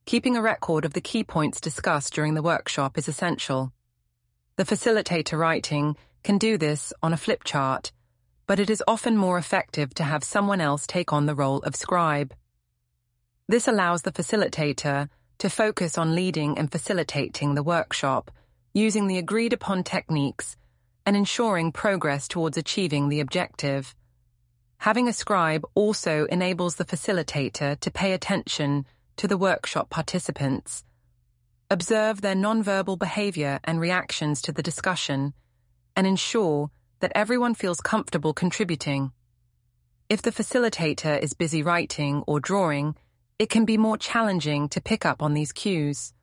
Keeping a record of the key points discussed during the workshop is essential. The facilitator writing can do this on a flip chart, but it is often more effective to have someone else take on the role of scribe. This allows the facilitator to focus on leading and facilitating the workshop, using the agreed-upon techniques and ensuring progress towards achieving the objective. Having a scribe also enables the facilitator to pay attention to the workshop participants, observe their nonverbal behavior and reactions to the discussion, and ensure that everyone feels comfortable contributing. If the facilitator is busy writing or drawing, it can be more challenging to pick up on these cues.